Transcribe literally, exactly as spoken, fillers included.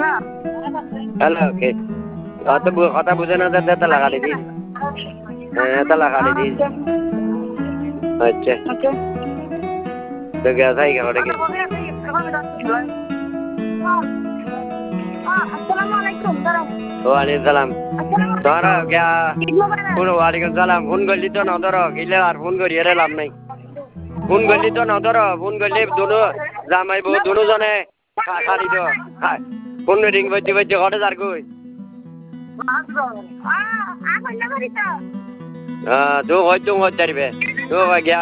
hello okay কথা কথা বুঝে না যাতে এত লাগালি দিস হ্যাঁ এত লাগালি দিস আচ্ছা তো গ্যাস আই খাওয়া কি ওয়ালাইকুম সালাম ধরো क्या ওয়ালাইকুম সালাম ফোন করলি তো না ধরো গেলে আর ফোন করি এর লাভ নাই ফোন করলি তো না ধরো ফোন করলি দুনো জামাই বউ দুনো জনে খালি তো ফোন রিং বাজে বাজে ঘরে যার কই হ্যাঁ তো হয়তো হতে পারবে তো